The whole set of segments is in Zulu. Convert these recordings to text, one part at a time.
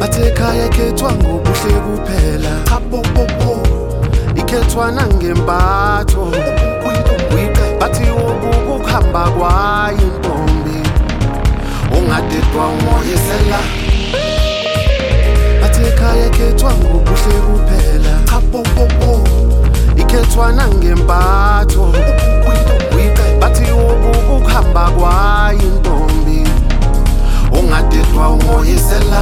Bathe ekhaya ekhethwa ngobuhle kuphela, chapopopo ikhethwa nangembatho. Bathi ubuka ukuhamba kwayo intombi, ungadedwa ungoyisela. Bathe ekhaya ekhethwa ngobuhle kuphela, chapopopo ikhethwa nangembatho. Bathi ubuka ukuhamba kwayo intombi, ungadedwa ungoyisela.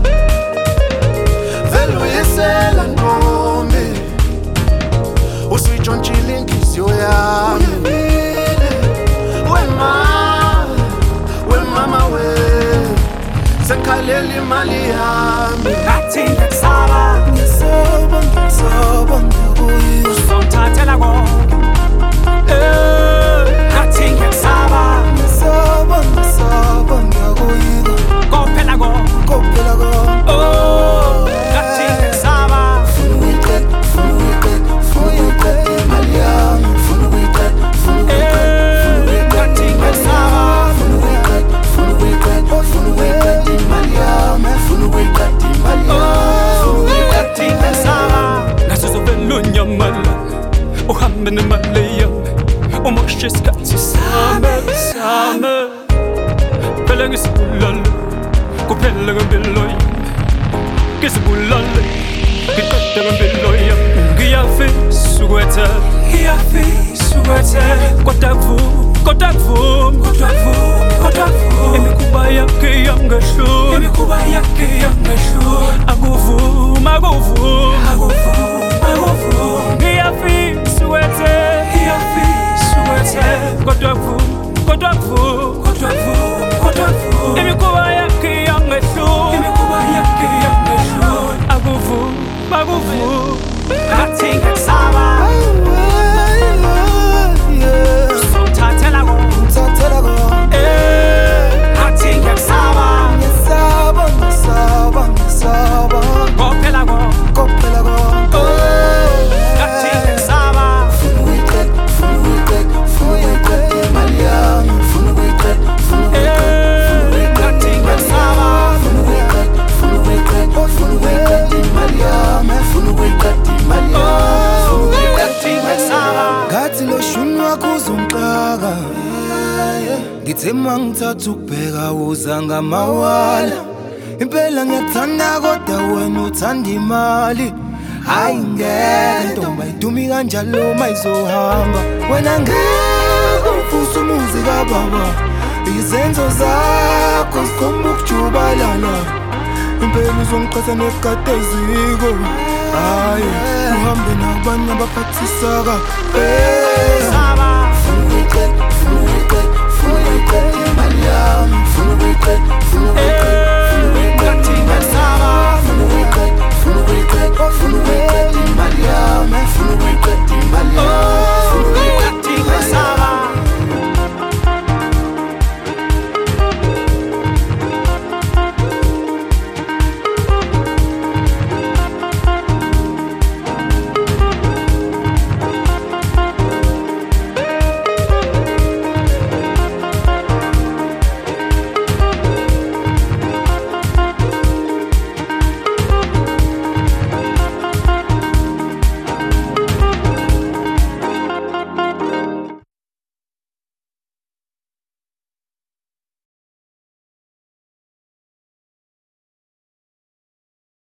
Vele uyisela ntombi, usitshontshile inhliziyo yami. Wemama we, sekhalela imali yami. Ngathi ngiyakusaba, Ngisaba ngiyakuyizwa. uzongithathela konke. Ngathi ngiyakusaba, Ngisaba ngiyakuyizwa. kophela konke. Kophela konke. Ngathi ngiyakusaba, Funa uyiqeda imali yami. Funa uyiqeda ngathi ngiyakusaba, Funa uyiqeda imali yami. Funa uyiqeda imali yami. ngathi ngiyakusaba. Ngasizovela unyamala, uhambe nemali yami, umoshe isikhathi sami. Phela ngisibulale, kuphela ngempilo yami. Ngisibulale, ngiqeda ngempilo yami. Ngiyafisa ukwethela, kodwa kuvumi, imikhuba yakhe yangehlula. Akuvumi, ngiyafisa ukwethela, kodwa kuvumi, imikhuba yakhe yangehlula. Akuvumi, ngathi ngiyakusaba, uzongithathela konke. Thathela konke. Ngathi ngiyakusaba, Ngisaba kophela konke. kophela konke. Ngathi ngiyakusaba, Funa uyiqeda imali yami. Funa uyiqeda ngathi ngiyakusaba, imali yami. Funa uyiqeda imali yami. ngathi ngiyakusaba. Ngathi lo shuni wakho uzongixaka, ngithe mangithatha ukubheka uza ngamawala. Impela ngiyakuthanda kodwa wena uthanda imali. Hayi ngeke ntombi ayidumi kanjalo mayizohamba. Wena ngeke ufusa umuzi kababa, izenzo zakho zikhomba ukujubalala. Impela uzongiqhatha nekadeziko, hayi uhambe nabanye abaphathisaka. Saba, Funa uyiqeda